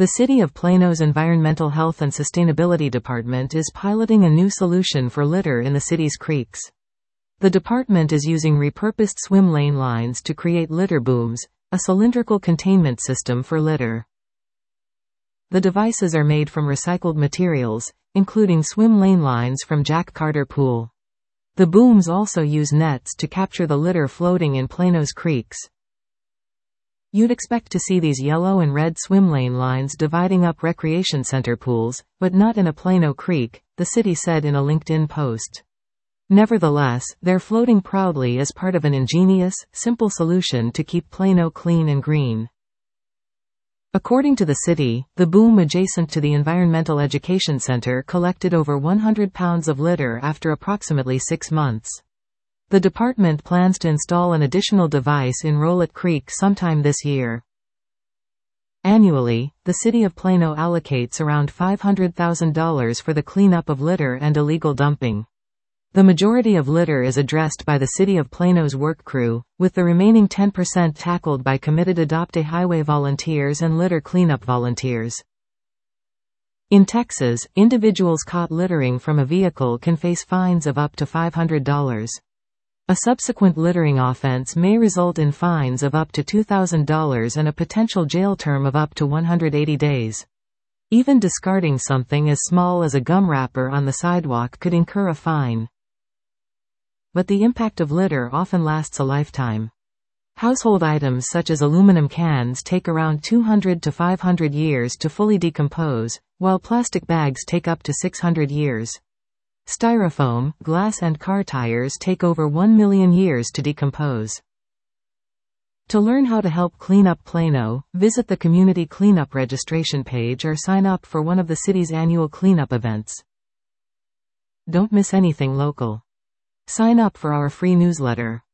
The City of Plano's Environmental Health and Sustainability Department is piloting a new solution for litter in the city's creeks. The department is using repurposed swim lane lines to create litter booms, a cylindrical containment system for litter. The devices are made from recycled materials, including swim lane lines from Jack Carter Pool. The booms also use nets to capture the litter floating in Plano's creeks. You'd expect to see these yellow and red swim lane lines dividing up recreation center pools, but not in a Plano creek, the city said in a LinkedIn post. Nevertheless, they're floating proudly as part of an ingenious, simple solution to keep Plano clean and green. According to the city, the boom adjacent to the Environmental Education Center collected over 100 pounds of litter after approximately 6 months. The department plans to install an additional device in Rolette Creek sometime this year. Annually, the City of Plano allocates around $500,000 for the cleanup of litter and illegal dumping. The majority of litter is addressed by the City of Plano's work crew, with the remaining 10% tackled by committed Adopt a Highway volunteers and litter cleanup volunteers. In Texas, individuals caught littering from a vehicle can face fines of up to $500. A subsequent littering offense may result in fines of up to $2,000 and a potential jail term of up to 180 days. Even discarding something as small as a gum wrapper on the sidewalk could incur a fine. But the impact of litter often lasts a lifetime. Household items such as aluminum cans take around 200 to 500 years to fully decompose, while plastic bags take up to 600 years. Styrofoam, glass and car tires take over 1 million years to decompose. To learn how to help clean up Plano, visit the Community Cleanup registration page or sign up for one of the city's annual cleanup events. Don't miss anything local. Sign up for our free newsletter.